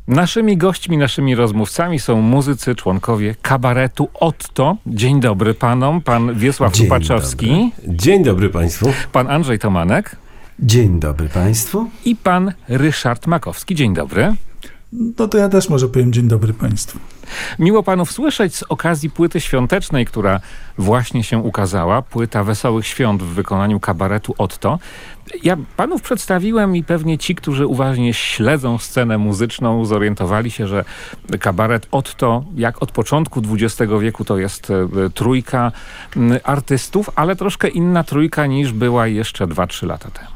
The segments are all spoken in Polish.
Naszymi gośćmi, naszymi rozmówcami są muzycy, członkowie kabaretu Otto. Dzień dobry panom. Pan Wiesław Tupaczowski. Dzień dobry państwu. Pan Andrzej Tomanek. Dzień dobry państwu. I pan Ryszard Makowski. Dzień dobry. No to ja też może powiem dzień dobry państwu. Miło panów słyszeć z okazji płyty świątecznej, która właśnie się ukazała. Płyta Wesołych Świąt w wykonaniu kabaretu Otto. Ja panów przedstawiłem i pewnie ci, którzy uważnie śledzą scenę muzyczną, zorientowali się, że kabaret Otto, jak od początku XX wieku, to jest trójka artystów, ale troszkę inna trójka niż była jeszcze 2-3 lata temu.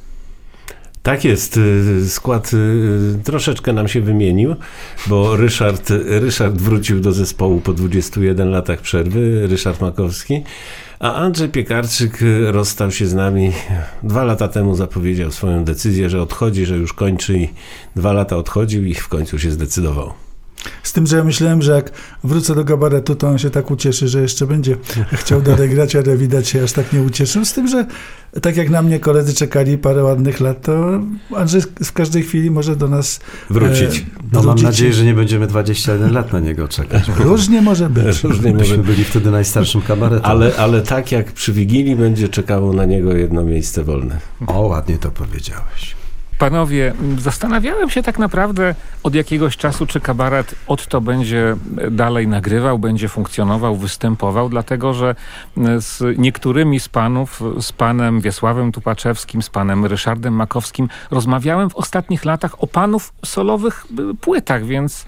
Tak jest, skład troszeczkę nam się wymienił, bo Ryszard wrócił do zespołu po 21 latach przerwy, Ryszard Makowski, a Andrzej Piekarczyk rozstał się z nami 2 lata temu, zapowiedział swoją decyzję, że odchodzi, że już kończy i 2 lata odchodził i w końcu się zdecydował. Z tym, że ja myślałem, że jak wrócę do kabaretu, to on się tak ucieszy, że jeszcze będzie chciał dalej grać, ale widać się aż tak nie ucieszył. Z tym, że tak jak na mnie koledzy czekali parę ładnych lat, to Andrzej w każdej chwili może do nas wrócić. No mam nadzieję, że nie będziemy 21 lat na niego czekać. Różnie może być. Byśmy byli wtedy najstarszym kabaretem. Ale tak jak przy Wigilii będzie czekało na niego jedno miejsce wolne. O, ładnie to powiedziałeś. Panowie, zastanawiałem się tak naprawdę od jakiegoś czasu, czy kabaret Otto będzie dalej nagrywał, będzie funkcjonował, występował, dlatego że z niektórymi z panów, z panem Wiesławem Tupaczewskim, z panem Ryszardem Makowskim rozmawiałem w ostatnich latach o panów solowych płytach, więc...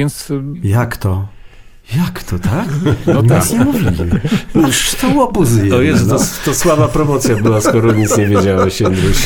Jak to? Jak to, tak? No tak. Nic nie mówili. Aż to łobuzy To słaba promocja była, skoro nic nie wiedziałeś, Jędruś.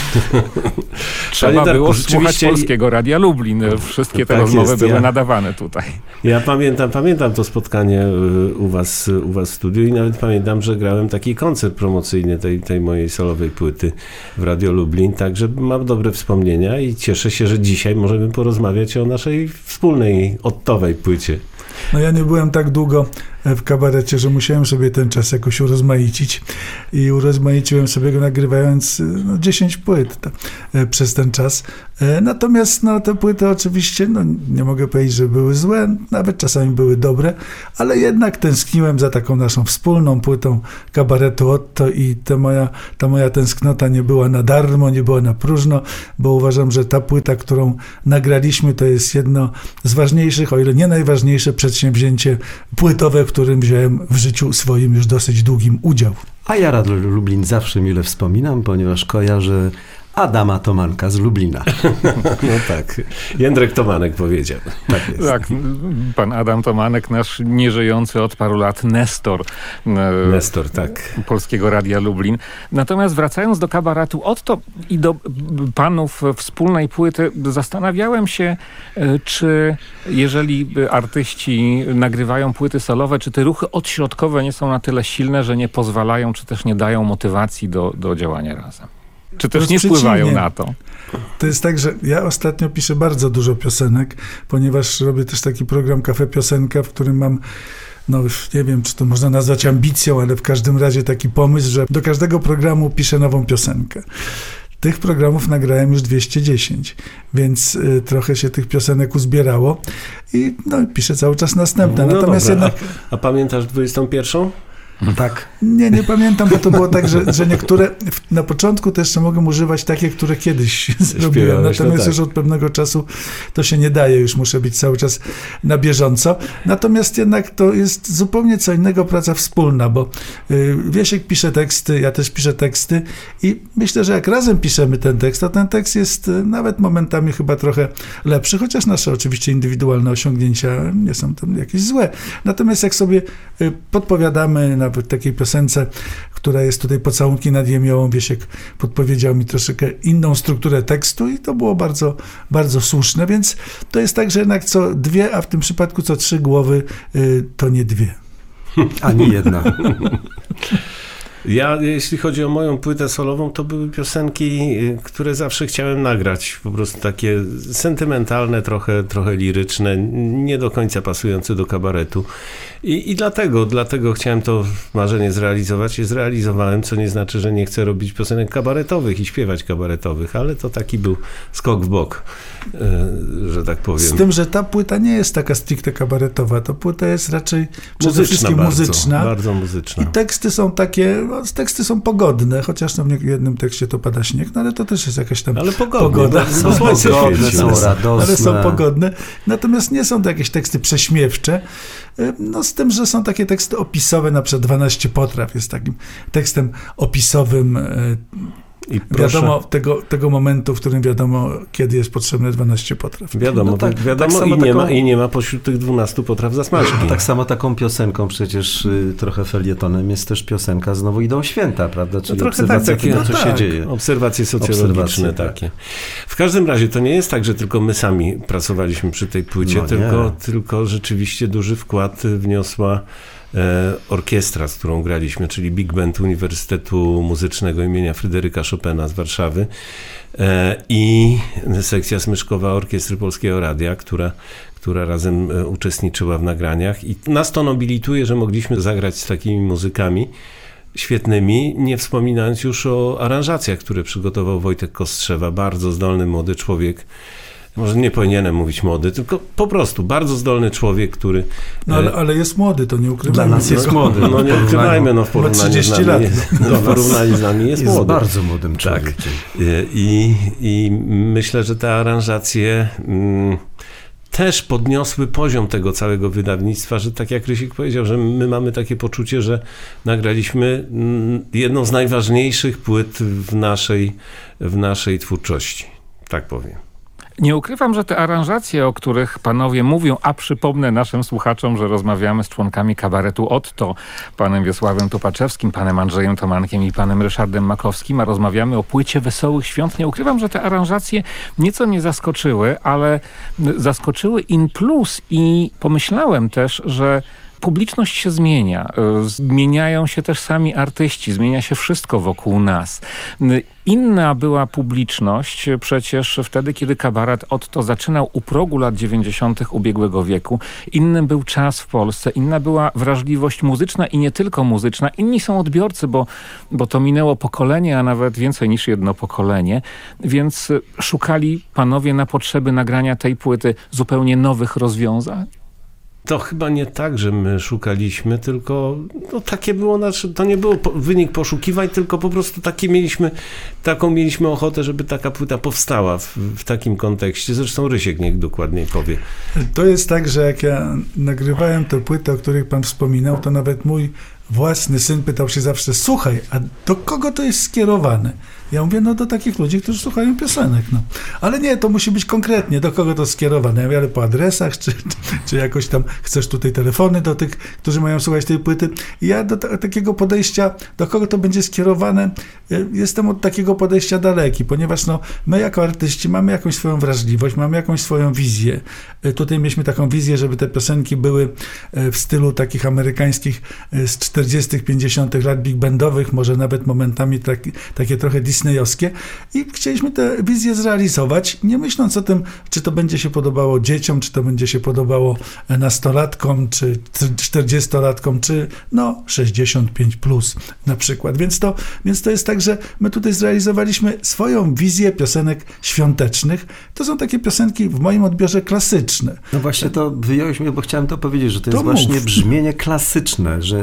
Trzeba było słuchać Polskiego Radia Lublin. Wszystkie te rozmowy były nadawane tutaj. Ja pamiętam to spotkanie u was w studiu i nawet pamiętam, że grałem taki koncert promocyjny tej mojej solowej płyty w Radio Lublin, także mam dobre wspomnienia i cieszę się, że dzisiaj możemy porozmawiać o naszej wspólnej Ottowej płycie. No ja nie byłem tak długo w kabarecie, że musiałem sobie ten czas jakoś urozmaicić i urozmaiciłem sobie go nagrywając 10 płyt przez ten czas. Natomiast te płyty oczywiście, nie mogę powiedzieć, że były złe, nawet czasami były dobre, ale jednak tęskniłem za taką naszą wspólną płytą kabaretu Otto i ta moja tęsknota nie była na darmo, nie była na próżno, bo uważam, że ta płyta, którą nagraliśmy, to jest jedno z ważniejszych, o ile nie najważniejsze przedsięwzięcie płytowe, w którym wziąłem w życiu swoim już dosyć długim udział. A ja Radio Lublin zawsze mile wspominam, ponieważ kojarzę Adama Tomanka z Lublina. No tak, Jędrek Tomanek powiedział. Tak jest. Tak, pan Adam Tomanek, nasz nieżyjący od paru lat Nestor. Nestor, tak. Polskiego Radia Lublin. Natomiast wracając do kabaretu Otto i do panów wspólnej płyty, zastanawiałem się, czy jeżeli artyści nagrywają płyty solowe, czy te ruchy odśrodkowe nie są na tyle silne, że nie pozwalają, czy też nie dają motywacji do działania razem. Czy też nie wpływają na to? To jest tak, że ja ostatnio piszę bardzo dużo piosenek, ponieważ robię też taki program Cafe Piosenka, w którym mam, nie wiem, czy to można nazwać ambicją, ale w każdym razie taki pomysł, że do każdego programu piszę nową piosenkę. Tych programów nagrałem już 210, więc trochę się tych piosenek uzbierało i piszę cały czas następne. Natomiast dobra. A pamiętasz 21? Tak. Nie pamiętam, bo to było tak, że niektóre na początku to jeszcze mogę używać takie, które kiedyś zrobiłem. Natomiast już od pewnego czasu to się nie daje, już muszę być cały czas na bieżąco. Natomiast jednak to jest zupełnie co innego praca wspólna, bo Wiesiek pisze teksty, ja też piszę teksty i myślę, że jak razem piszemy ten tekst, to ten tekst jest nawet momentami chyba trochę lepszy, chociaż nasze oczywiście indywidualne osiągnięcia nie są tam jakieś złe. Natomiast jak sobie podpowiadamy na takiej piosence, która jest tutaj Pocałunki nad Jemiołą, Wiesiek podpowiedział mi troszeczkę inną strukturę tekstu i to było bardzo, bardzo słuszne, więc to jest tak, że jednak co 2, a w tym przypadku co 3 głowy, to nie 2. Ani jedna. Ja, jeśli chodzi o moją płytę solową, to były piosenki, które zawsze chciałem nagrać. Po prostu takie sentymentalne, trochę liryczne, nie do końca pasujące do kabaretu. I dlatego chciałem to marzenie zrealizować. Je zrealizowałem, co nie znaczy, że nie chcę robić piosenek kabaretowych i śpiewać kabaretowych, ale to taki był skok w bok, że tak powiem. Z tym, że ta płyta nie jest taka stricte kabaretowa, to płyta jest raczej przede wszystkim bardzo, muzyczna. Bardzo muzyczna. I teksty są takie, teksty są pogodne, chociaż tam w jednym tekście to pada śnieg, no ale to też jest jakaś tam ale pogoda. Są pogodne, są radosne. Ale są pogodne. Natomiast nie są to jakieś teksty prześmiewcze. No z tym, że są takie teksty opisowe, na przykład 12 potraw jest takim tekstem opisowym. I wiadomo tego momentu, w którym wiadomo, kiedy jest potrzebne 12 potraw. Wiadomo, no tak, wiadomo tak i nie ma pośród tych 12 potraw zasmażki. Tak samo taką piosenką przecież trochę felietonem jest też piosenka Znowu idą święta, prawda? Czyli obserwacja tego, co się dzieje. Obserwacje socjologiczne takie. W każdym razie to nie jest tak, że tylko my sami pracowaliśmy przy tej płycie, tylko rzeczywiście duży wkład wniosła orkiestra, z którą graliśmy, czyli Big Band Uniwersytetu Muzycznego imienia Fryderyka Chopina z Warszawy i sekcja smyczkowa Orkiestry Polskiego Radia, która razem uczestniczyła w nagraniach i nas to nobilituje, że mogliśmy zagrać z takimi muzykami świetnymi, nie wspominając już o aranżacjach, które przygotował Wojtek Kostrzewa, bardzo zdolny młody człowiek. Może nie powinienem mówić młody, tylko po prostu bardzo zdolny człowiek, który... No ale jest młody, to nie ukrywajmy. Dla nas jest młody. No nie ukrywajmy, w porównaniu z nami. W porównaniu z nami jest młody. Jest bardzo młodym człowiekiem. Tak. I myślę, że te aranżacje też podniosły poziom tego całego wydawnictwa, że tak jak Rysik powiedział, że my mamy takie poczucie, że nagraliśmy jedną z najważniejszych płyt w naszej twórczości. Tak powiem. Nie ukrywam, że te aranżacje, o których panowie mówią, a przypomnę naszym słuchaczom, że rozmawiamy z członkami kabaretu Otto, panem Wiesławem Tupaczewskim, panem Andrzejem Tomankiem i panem Ryszardem Makowskim, a rozmawiamy o płycie Wesołych Świąt. Nie ukrywam, że te aranżacje nieco mnie zaskoczyły, ale zaskoczyły in plus i pomyślałem też, że publiczność się zmienia, zmieniają się też sami artyści, zmienia się wszystko wokół nas. Inna była publiczność przecież wtedy, kiedy kabaret Otto zaczynał u progu lat 90. ubiegłego wieku. Inny był czas w Polsce, inna była wrażliwość muzyczna i nie tylko muzyczna. Inni są odbiorcy, bo to minęło pokolenie, a nawet więcej niż jedno pokolenie. Więc szukali panowie na potrzeby nagrania tej płyty zupełnie nowych rozwiązań. To chyba nie tak, że my szukaliśmy, tylko takie było to nie było wynik poszukiwań, tylko po prostu taką mieliśmy ochotę, żeby taka płyta powstała w takim kontekście. Zresztą Rysiek niech dokładniej powie. To jest tak, że jak ja nagrywałem tę płytę, o których pan wspominał, to nawet mój własny syn pytał się zawsze, słuchaj, a do kogo to jest skierowane? Ja mówię, do takich ludzi, którzy słuchają piosenek. Ale nie, to musi być konkretnie, do kogo to skierowane. Ja mówię, ale po adresach, czy jakoś tam chcesz tutaj telefony do tych, którzy mają słuchać tej płyty. I ja do takiego podejścia, do kogo to będzie skierowane, jestem od takiego podejścia daleki, ponieważ my jako artyści mamy jakąś swoją wrażliwość, mamy jakąś swoją wizję. Tutaj mieliśmy taką wizję, żeby te piosenki były w stylu takich amerykańskich z 40., 50. lat big bandowych, może nawet momentami takie trochę disneyowskie i chcieliśmy tę wizję zrealizować, nie myśląc o tym, czy to będzie się podobało dzieciom, czy to będzie się podobało nastolatkom, czy 40-latkom, czy 65 plus na przykład. Więc to jest tak, że my tutaj zrealizowaliśmy swoją wizję piosenek świątecznych. To są takie piosenki w moim odbiorze klasyczne. No właśnie to wyjąłeś mnie, bo chciałem to powiedzieć, że to jest właśnie brzmienie klasyczne, że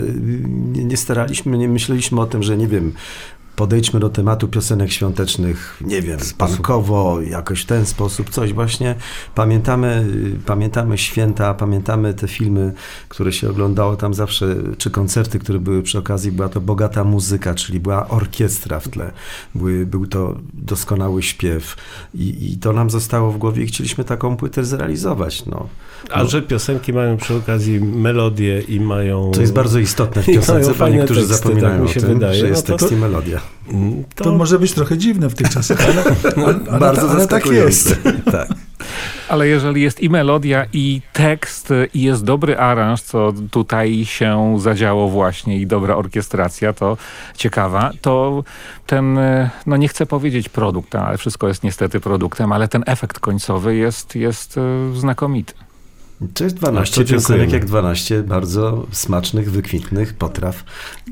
nie myśleliśmy o tym, że nie wiem, podejdźmy do tematu piosenek świątecznych, nie wiem, punkowo, jakoś w ten sposób, coś właśnie. Pamiętamy święta, pamiętamy te filmy, które się oglądało tam zawsze, czy koncerty, które były przy okazji, była to bogata muzyka, czyli była orkiestra w tle, był to doskonały śpiew i to nam zostało w głowie i chcieliśmy taką płytę zrealizować. A że piosenki mają przy okazji melodię i mają... To jest bardzo istotne w piosence, bo niektórzy teksty, zapominają tak mi się o tym, wydaje, że jest tekst i melodia. To może być trochę dziwne w tych czasach, ale bardzo tak jest. Tak. Ale jeżeli jest i melodia, i tekst, i jest dobry aranż, co tutaj się zadziało właśnie, i dobra orkiestracja, to ciekawa, to ten, no nie chcę powiedzieć produkt, ale wszystko jest niestety produktem, ale ten efekt końcowy jest znakomity. To jest 12 piosenek, jak 12 bardzo smacznych, wykwintnych potraw.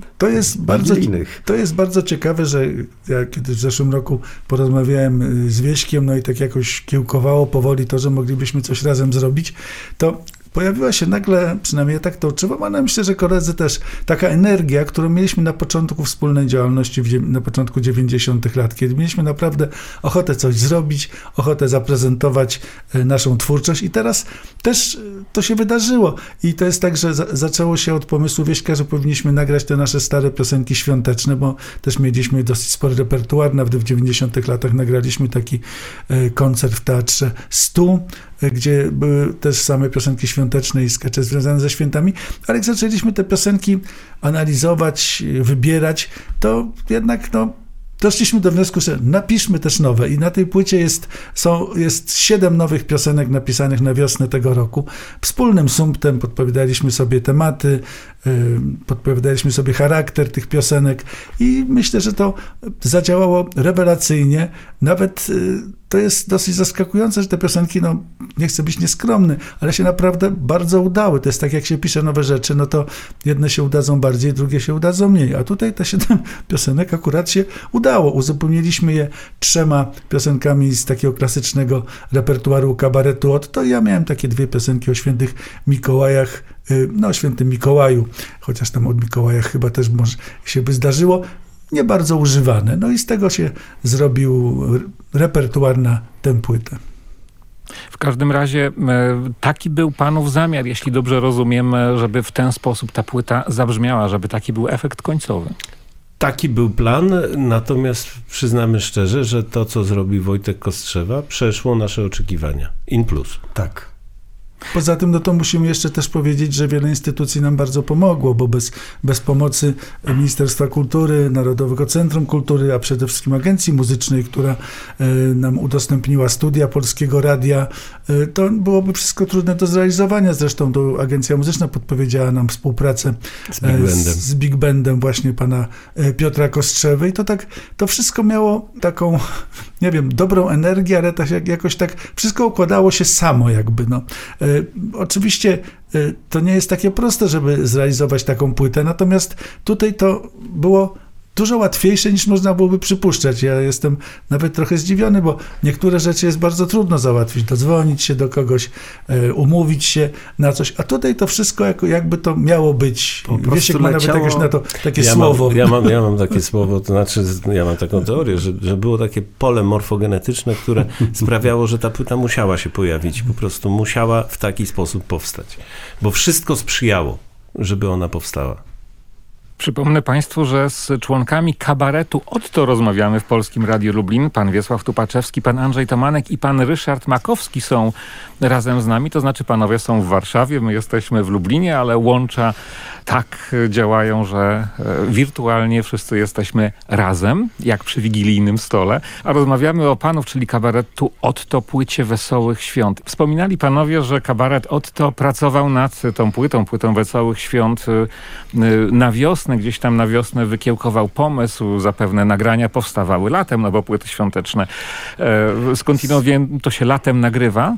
To jest bardzo ciekawe, że ja kiedy w zeszłym roku porozmawiałem z Wieśkiem, no i tak jakoś kiełkowało powoli to, że moglibyśmy coś razem zrobić, to pojawiła się nagle, przynajmniej ja tak to odczuwam, ale myślę, że koledzy też, taka energia, którą mieliśmy na początku wspólnej działalności, na początku 90. lat, kiedy mieliśmy naprawdę ochotę coś zrobić, ochotę zaprezentować naszą twórczość i teraz też to się wydarzyło. I to jest tak, że zaczęło się od pomysłu Wieśka, że powinniśmy nagrać te nasze stare piosenki świąteczne, bo też mieliśmy dosyć spory repertuar, nawet w 90. latach nagraliśmy taki koncert w Teatrze 100, gdzie były też same piosenki świąteczne i skecze związane ze świętami, ale jak zaczęliśmy te piosenki analizować, wybierać, to jednak doszliśmy do wniosku, że napiszmy też nowe i na tej płycie jest 7 nowych piosenek napisanych na wiosnę tego roku. Wspólnym sumptem podpowiadaliśmy sobie tematy, podpowiadaliśmy sobie charakter tych piosenek i myślę, że to zadziałało rewelacyjnie. Nawet to jest dosyć zaskakujące, że te piosenki, nie chcę być nieskromny, ale się naprawdę bardzo udały. To jest tak, jak się pisze nowe rzeczy, to jedne się udadzą bardziej, drugie się udadzą mniej. A tutaj te 7 piosenek akurat się udało. Uzupełniliśmy je 3 piosenkami z takiego klasycznego repertuaru kabaretu Otto. Ja miałem takie 2 piosenki o świętych Mikołajach, o świętym Mikołaju, chociaż tam od Mikołajach chyba też może się by zdarzyło, nie bardzo używane. I z tego się zrobił repertuar na tę płytę. W każdym razie taki był panów zamiar, jeśli dobrze rozumiem, żeby w ten sposób ta płyta zabrzmiała, żeby taki był efekt końcowy. Taki był plan, natomiast przyznamy szczerze, że to, co zrobił Wojtek Kostrzewa, przeszło nasze oczekiwania. In plus. Tak. Poza tym, to musimy jeszcze też powiedzieć, że wiele instytucji nam bardzo pomogło, bo bez pomocy Ministerstwa Kultury, Narodowego Centrum Kultury, a przede wszystkim Agencji Muzycznej, która nam udostępniła studia Polskiego Radia, to byłoby wszystko trudne do zrealizowania. Zresztą to Agencja Muzyczna podpowiedziała nam współpracę z Big Bandem właśnie pana Piotra Kostrzewy i to wszystko miało taką, nie wiem, dobrą energię, ale jakoś tak wszystko układało się samo jakby, Oczywiście to nie jest takie proste, żeby zrealizować taką płytę, natomiast tutaj to było dużo łatwiejsze niż można byłoby przypuszczać. Ja jestem nawet trochę zdziwiony, bo niektóre rzeczy jest bardzo trudno załatwić, dodzwonić się do kogoś, umówić się na coś, a tutaj to wszystko jakby to miało być. Wiesiek ma nawet jakieś na to takie słowo. Ja mam takie słowo, to znaczy ja mam taką teorię, że było takie pole morfogenetyczne, które sprawiało, że ta płyta musiała się pojawić, po prostu musiała w taki sposób powstać, bo wszystko sprzyjało, żeby ona powstała. Przypomnę Państwu, że z członkami kabaretu Otto rozmawiamy w Polskim Radiu Lublin. Pan Wiesław Tupaczewski, pan Andrzej Tomanek i pan Ryszard Makowski są razem z nami. To znaczy panowie są w Warszawie, my jesteśmy w Lublinie, ale łącza tak działają, że wirtualnie wszyscy jesteśmy razem, jak przy wigilijnym stole. A rozmawiamy o panów, czyli kabaretu Otto, płycie Wesołych Świąt. Wspominali panowie, że kabaret Otto pracował nad tą płytą Wesołych Świąt na wiosnę. Gdzieś tam na wiosnę wykiełkował pomysł, zapewne nagrania powstawały latem, bo płyty świąteczne skądinąd wiem, to się latem nagrywa.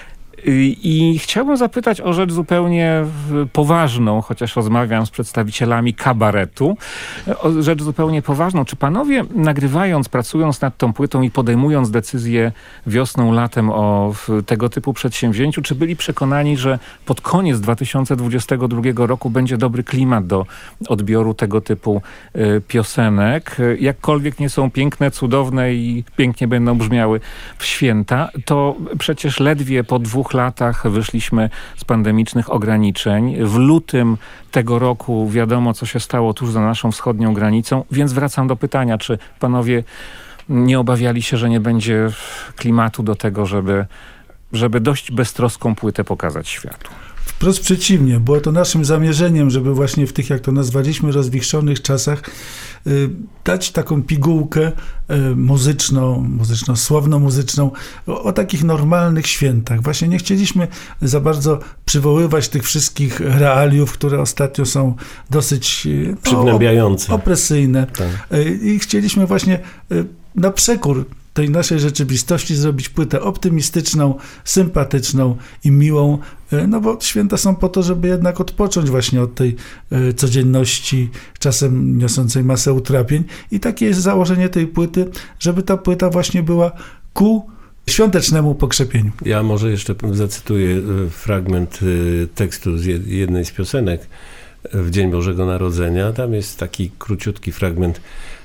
I chciałbym zapytać o rzecz zupełnie poważną, chociaż rozmawiam z przedstawicielami kabaretu, o rzecz zupełnie poważną. Czy panowie nagrywając, pracując nad tą płytą i podejmując decyzję wiosną, latem o tego typu przedsięwzięciu, czy byli przekonani, że pod koniec 2022 roku będzie dobry klimat do odbioru tego typu piosenek? Jakkolwiek nie są piękne, cudowne i pięknie będą brzmiały w święta, to przecież ledwie po 2 latach wyszliśmy z pandemicznych ograniczeń. W lutym tego roku wiadomo, co się stało tuż za naszą wschodnią granicą, więc wracam do pytania, czy panowie nie obawiali się, że nie będzie klimatu do tego, żeby dość beztroską płytę pokazać światu? W Wprost przeciwnie, było to naszym zamierzeniem, żeby właśnie w tych, jak to nazwaliśmy, rozwichrzonych czasach dać taką pigułkę słowno-muzyczną o takich normalnych świętach. Właśnie nie chcieliśmy za bardzo przywoływać tych wszystkich realiów, które ostatnio są dosyć przygnębiające, opresyjne. Tak. I chcieliśmy właśnie na przekór tej naszej rzeczywistości zrobić płytę optymistyczną, sympatyczną i miłą, no bo święta są po to, żeby jednak odpocząć właśnie od tej codzienności, czasem niosącej masę utrapień. I takie jest założenie tej płyty, żeby ta płyta właśnie była ku świątecznemu pokrzepieniu. Ja może jeszcze zacytuję fragment tekstu z jednej z piosenek w Dzień Bożego Narodzenia. Tam jest taki króciutki fragment.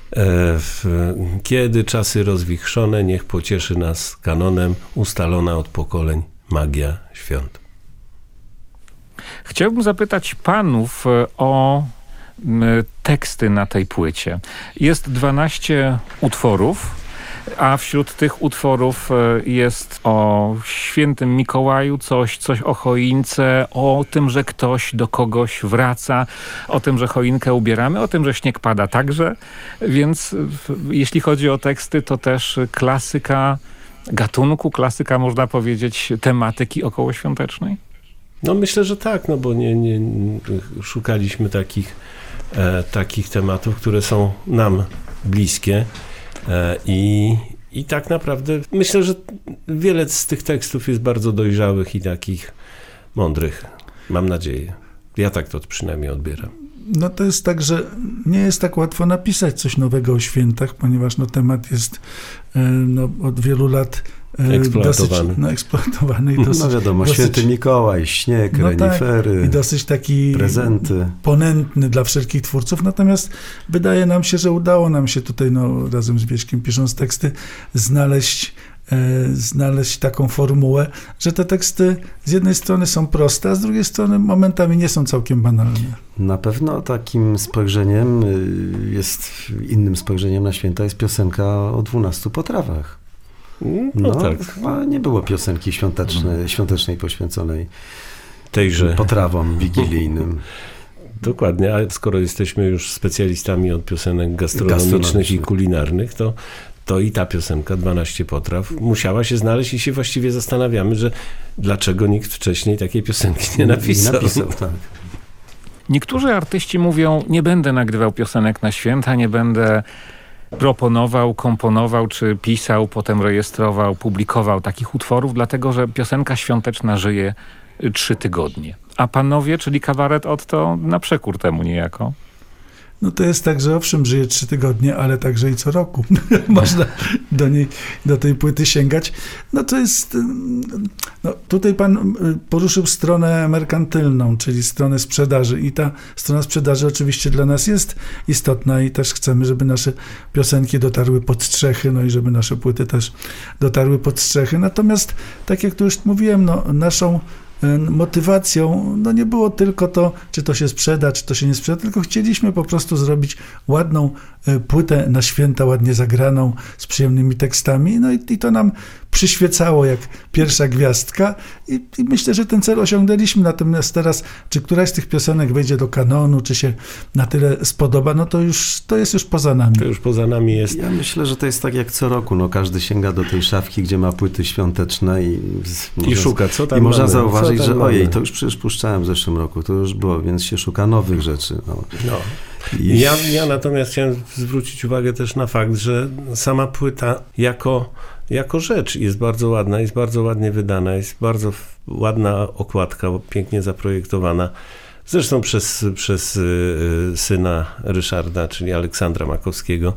Kiedy czasy rozwichrzone, niech pocieszy nas kanonem ustalona od pokoleń magia świąt. Chciałbym zapytać panów o teksty na tej płycie. Jest 12 utworów, a wśród tych utworów jest o świętym Mikołaju coś o choince, o tym, że ktoś do kogoś wraca, o tym, że choinkę ubieramy, o tym, że śnieg pada także. Więc jeśli chodzi o teksty, to też klasyka gatunku, klasyka można powiedzieć tematyki okołoświątecznej? No myślę, że tak, no bo nie szukaliśmy takich tematów, które są nam bliskie. I tak naprawdę myślę, że wiele z tych tekstów jest bardzo dojrzałych i takich mądrych. Mam nadzieję. Ja tak to przynajmniej odbieram. No to jest tak, że nie jest tak łatwo napisać coś nowego o świętach, ponieważ temat jest od wielu lat eksploatowany. I dosyć, wiadomo, Święty Mikołaj, śnieg, renifery, tak, i dosyć taki prezenty. Ponętny dla wszelkich twórców. Natomiast wydaje nam się, że udało nam się tutaj razem z Wieśkiem, pisząc teksty, znaleźć taką formułę, że te teksty z jednej strony są proste, a z drugiej strony momentami nie są całkiem banalne. Na pewno takim spojrzeniem innym spojrzeniem na święta jest piosenka o 12 potrawach. No tak. Chyba nie było piosenki świątecznej poświęconej tejże potrawom wigilijnym. Dokładnie, a skoro jesteśmy już specjalistami od piosenek gastronomicznych i kulinarnych, to i ta piosenka 12 potraw musiała się znaleźć i się właściwie zastanawiamy, że dlaczego nikt wcześniej takiej piosenki nie napisał. Tak. Niektórzy artyści mówią, nie będę nagrywał piosenek na święta, nie będę proponował, komponował, czy pisał, potem rejestrował, publikował takich utworów, dlatego że piosenka świąteczna żyje 3 tygodnie. A panowie, czyli kabaret Otto, na przekór temu niejako? No to jest tak, że owszem, żyje 3 tygodnie, ale także i co roku. Można do tej płyty sięgać. No to jest... tutaj pan poruszył stronę merkantylną, czyli stronę sprzedaży i ta strona sprzedaży oczywiście dla nas jest istotna i też chcemy, żeby nasze piosenki dotarły pod strzechy, i żeby nasze płyty też dotarły pod strzechy. Natomiast, tak jak tu już mówiłem, naszą motywacją nie było tylko to, czy to się sprzeda, czy to się nie sprzeda, tylko chcieliśmy po prostu zrobić ładną płytę na święta, ładnie zagraną, z przyjemnymi tekstami, i to nam przyświecało jak pierwsza gwiazdka i myślę, że ten cel osiągnęliśmy. Natomiast teraz, czy któraś z tych piosenek wejdzie do kanonu, czy się na tyle spodoba, to jest już poza nami. To już poza nami jest. Ja myślę, że to jest tak jak co roku, każdy sięga do tej szafki, gdzie ma płyty świąteczne i szuka, co tam i można zauważyć, że ojej, to już przecież puszczałem w zeszłym roku, to już było, więc się szuka nowych rzeczy. Ja natomiast chciałem zwrócić uwagę też na fakt, że sama płyta jako rzecz jest bardzo ładna, jest bardzo ładnie wydana, jest bardzo ładna okładka, pięknie zaprojektowana. Zresztą przez syna Ryszarda, czyli Aleksandra Makowskiego.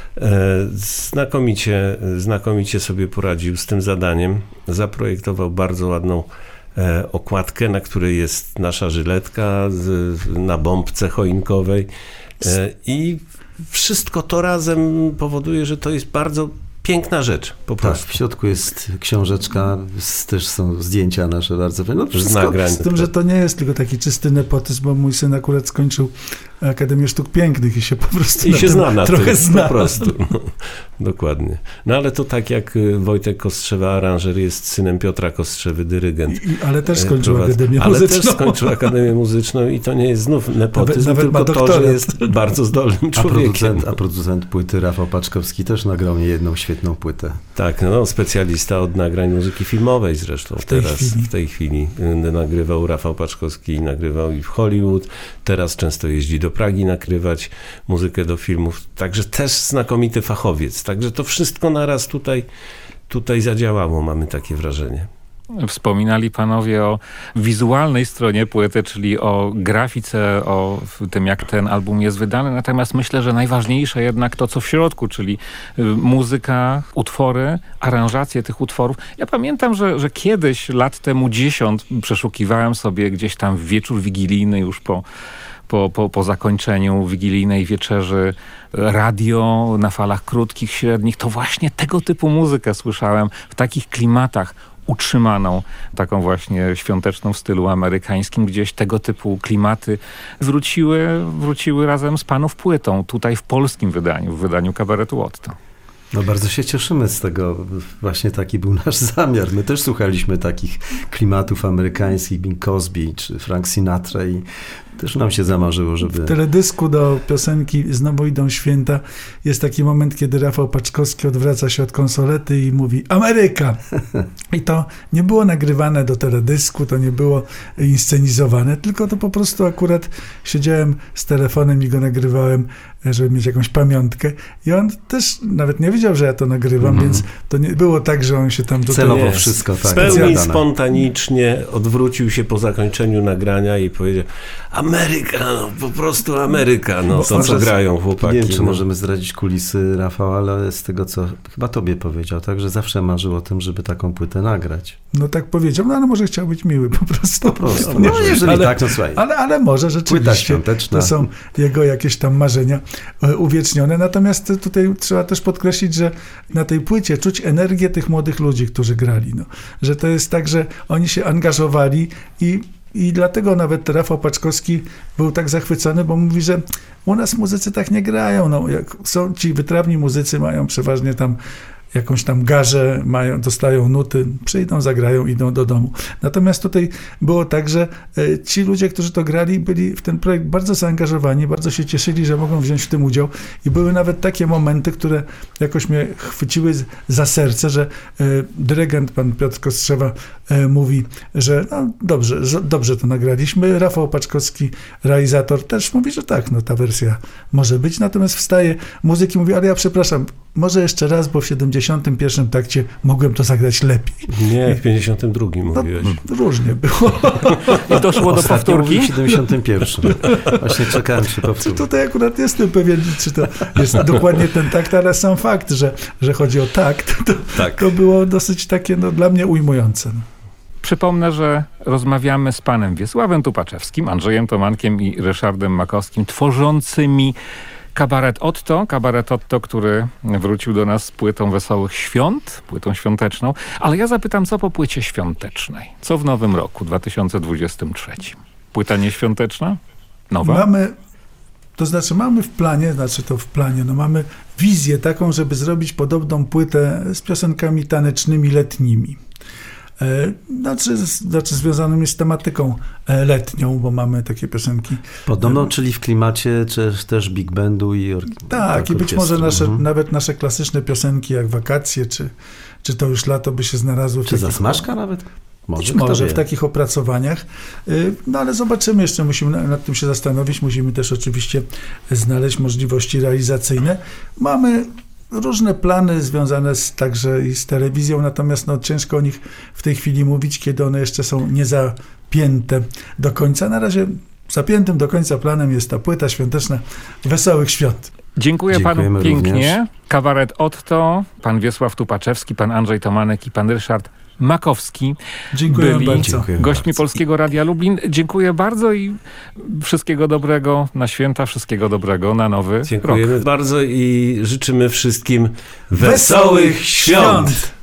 Znakomicie sobie poradził z tym zadaniem. Zaprojektował bardzo ładną okładkę, na której jest nasza żyletka na bombce choinkowej. I wszystko to razem powoduje, że to jest bardzo piękna rzecz, po prostu. Tak, w środku jest książeczka, też są zdjęcia nasze bardzo fajne. Z nagrań. Z tym, że to nie jest tylko taki czysty nepotyzm, bo mój syn akurat skończył Akademię Sztuk Pięknych i się po prostu zna na trochę tym, zna. po prostu. No, dokładnie. No ale to tak jak Wojtek Kostrzewa, aranżer, jest synem Piotra Kostrzewy, dyrygent. Ale też skończył Akademię Muzyczną. Ale też skończył Akademię Muzyczną i to nie jest znów nepotyzm, nawet tylko to, że jest bardzo zdolnym człowiekiem. A producent płyty Rafał Paczkowski też nagrał niejedną świetną płytę. Tak, no specjalista od nagrań muzyki filmowej zresztą. W tej chwili nagrywał Rafał Paczkowski, nagrywał i w Hollywood. Teraz często jeździ do Pragi nakrywać muzykę do filmów. Także też znakomity fachowiec. Także to wszystko naraz tutaj zadziałało, mamy takie wrażenie. Wspominali panowie o wizualnej stronie płyty, czyli o grafice, o tym, jak ten album jest wydany. Natomiast myślę, że najważniejsze jednak to, co w środku, czyli muzyka, utwory, aranżacje tych utworów. Ja pamiętam, że kiedyś, lat temu 10, przeszukiwałem sobie gdzieś tam w wieczór wigilijny już po zakończeniu wigilijnej wieczerzy radio na falach krótkich, średnich. To właśnie tego typu muzykę słyszałem w takich klimatach, utrzymaną, taką świąteczną w stylu amerykańskim. Gdzieś tego typu klimaty wróciły razem z panów płytą, tutaj w polskim wydaniu, w wydaniu Kabaretu Otto. No bardzo się cieszymy z tego. Właśnie taki był nasz zamiar. My też słuchaliśmy takich klimatów amerykańskich, Bing Crosby czy Frank Sinatra i też nam się zamarzyło, żeby... W teledysku do piosenki Znowu idą święta jest taki moment, kiedy Rafał Paczkowski odwraca się od konsolety i mówi Ameryka! I to nie było nagrywane do teledysku, to nie było inscenizowane, tylko to po prostu akurat siedziałem z telefonem i go nagrywałem, żeby mieć jakąś pamiątkę. I on też nawet nie wiedział, że ja to nagrywam, więc to nie było tak, że on się tam tutaj... Celowo wszystko, tak. W pełni spontanicznie odwrócił się po zakończeniu nagrania i powiedział Ameryka, no po prostu Ameryka, no to co grają chłopaki. Nie wiem, czy możemy zdradzić kulisy, Rafał, ale z tego, co chyba tobie powiedział, tak, że zawsze marzył o tym, żeby taką płytę nagrać. No tak powiedział, no ale może chciał być miły po prostu. No jeżeli tak, no słuchaj. Ale może rzeczywiście to są jego jakieś tam marzenia uwiecznione. Natomiast tutaj trzeba też podkreślić, że na tej płycie czuć energię tych młodych ludzi, którzy grali. No. Że to jest tak, że oni się angażowali i dlatego nawet Rafał Paczkowski był tak zachwycony, bo mówi, że u nas muzycy tak nie grają. No, jak są ci wytrawni muzycy, mają przeważnie tam jakąś tam garzę, dostają nuty, przyjdą, zagrają, idą do domu. Natomiast tutaj było tak, że ci ludzie, którzy to grali, byli w ten projekt bardzo zaangażowani, bardzo się cieszyli, że mogą wziąć w tym udział i były nawet takie momenty, które jakoś mnie chwyciły za serce, że dyrygent, pan Piotr Kostrzewa mówi, że no dobrze to nagraliśmy. Rafał Paczkowski, realizator, też mówi, że tak, no ta wersja może być, natomiast wstaje muzyk i mówi, ale ja przepraszam, może jeszcze raz, bo w 71 takcie mogłem to zagrać lepiej. Nie, w 52 mówiłeś. No, różnie było. I doszło do powtórki? W 71. Właśnie czekałem, czy powtórki. Tutaj akurat nie jestem pewien, czy to jest dokładnie ten takt, ale sam fakt, że chodzi o takt, to było dosyć takie dla mnie ujmujące. Przypomnę, że rozmawiamy z panem Wiesławem Tupaczewskim, Andrzejem Tomankiem i Ryszardem Makowskim, tworzącymi Kabaret Otto, który wrócił do nas z płytą Wesołych Świąt, płytą świąteczną. Ale ja zapytam, co po płycie świątecznej? Co w nowym roku, 2023? Płyta nieświąteczna? Nowa? Mamy w planie, mamy wizję taką, żeby zrobić podobną płytę z piosenkami tanecznymi letnimi. Znaczy związanymi z tematyką letnią, bo mamy takie piosenki. Podobno, czyli w klimacie też big bandu i tak, i być może nawet nasze klasyczne piosenki, jak Wakacje, czy To już lato by się znalazły. Czy Zasmażka nawet? Może w takich opracowaniach. No ale zobaczymy, jeszcze musimy nad tym się zastanowić. Musimy też oczywiście znaleźć możliwości realizacyjne. Mamy różne plany związane także i z telewizją, natomiast ciężko o nich w tej chwili mówić, kiedy one jeszcze są niezapięte do końca. Na razie zapiętym do końca planem jest ta płyta świąteczna Wesołych Świąt. Dziękuję panu pięknie. Również. Kabaret Otto, pan Wiesław Tupaczewski, pan Andrzej Tomanek i pan Ryszard Makowski Dziękuję bardzo. gośćmi Polskiego Radia Lublin. Dziękuję bardzo i wszystkiego dobrego na święta, wszystkiego dobrego na nowy rok. Dziękujemy bardzo i życzymy wszystkim wesołych świąt!